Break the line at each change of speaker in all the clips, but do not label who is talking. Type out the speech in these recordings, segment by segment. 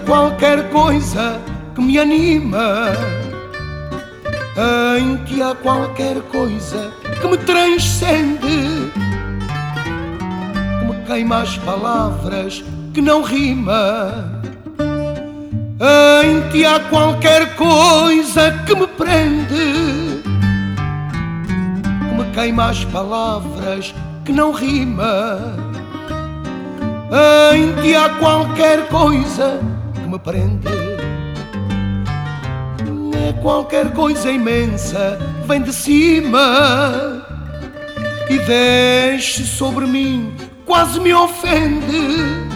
qualquer coisa que me anima. Em ti há qualquer coisa que me transcende, que me queima as palavras que não rima. Em ti há qualquer coisa que me prende, que me queima as palavras que não rima. Em ti há qualquer coisa que me prende. É qualquer coisa imensa, vem de cima e desce sobre mim, quase me ofende.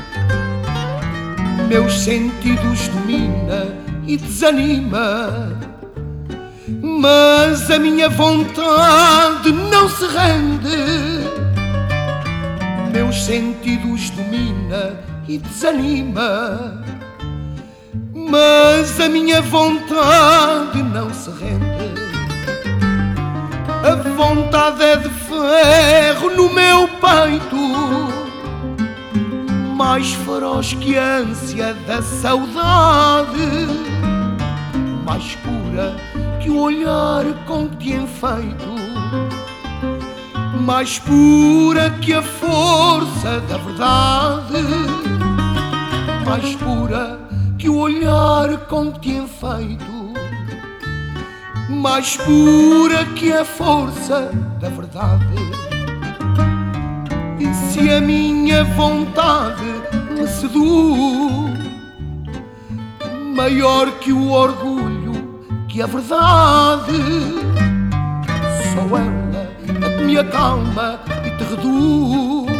Meus sentidos domina e desanima, mas a minha vontade não se rende. Meus sentidos domina e desanima, mas a minha vontade não se rende. A vontade é de ferro no meu peito, mais feroz que a ânsia da saudade, mais pura que o olhar com que te enfeito, mais pura que a força da verdade, mais pura que o olhar com que te enfeito, mais pura que a força da verdade. E se a minha vontade me seduz, maior que o orgulho, que a verdade, só ela a que me acalma e te reduz.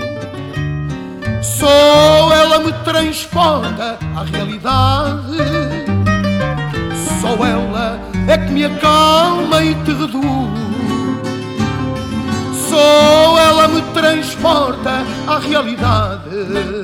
Só ela me transporta à realidade, só ela é que me acalma e te reduz. Só ela me transporta à realidade.